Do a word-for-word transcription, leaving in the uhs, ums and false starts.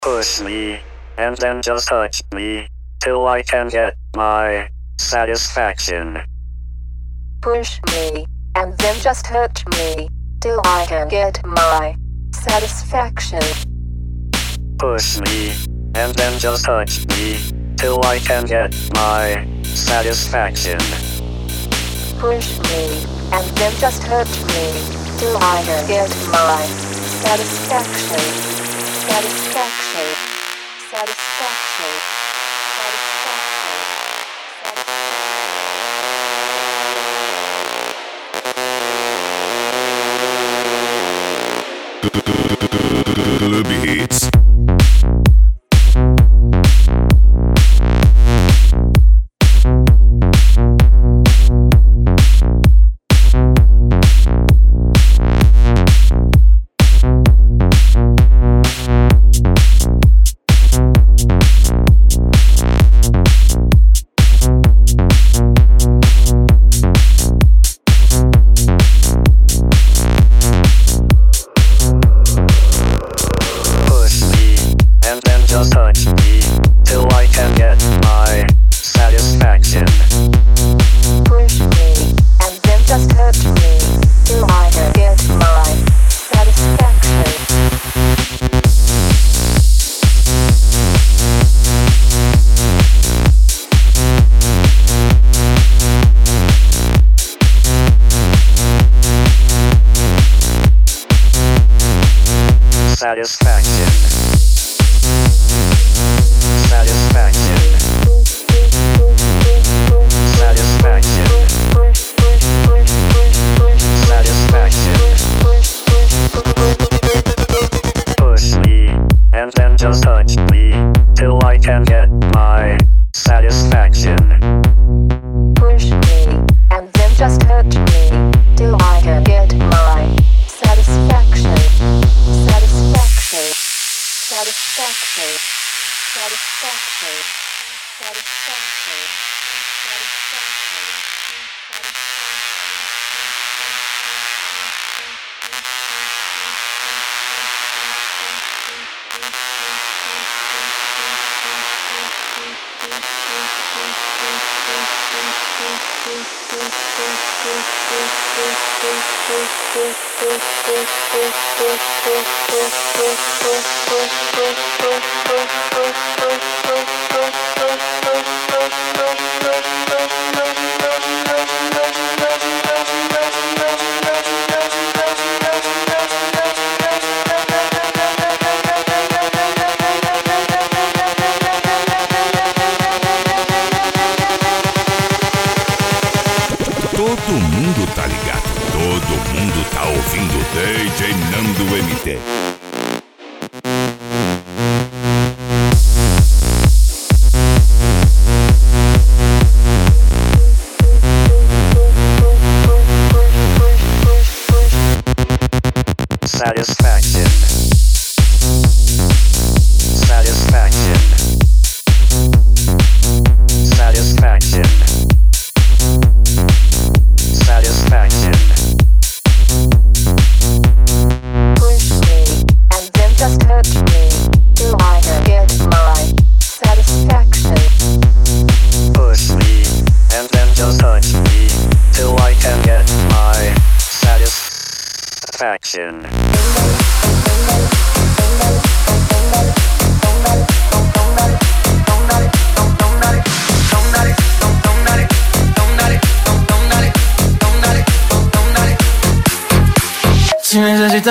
Push me, and then just touch me, till I can get my satisfaction. Push me, and then just touch me, till I can get my satisfaction. Push me, and then just touch me, till I can get my satisfaction. Push me, and then just touch me, till I can get my satisfaction. Satisfaction. Satisfaction. Satisfaction. Club Hits. Just touch me, till I can get my satisfaction. Push me, and then just touch me, till I can get my satisfaction. Satisfaction. Satisfaction. Satisfaction. Satisfaction. Push me, and then just touch me, till I can get my satisfaction. Push me, and then just touch me, till I can get my satisfaction. Satisfaction. Satisfaction. Satisfaction. Satisfaction. Todo mundo tá ligado, todo mundo tá ouvindo D J Nando M T. Satisfaction. Satisfaction. Satisfaction. Satisfaction. Push me, and then just touch me, till I can get my satisfaction. Push me, and then just touch me, till I can get my satisfaction. Si necesitas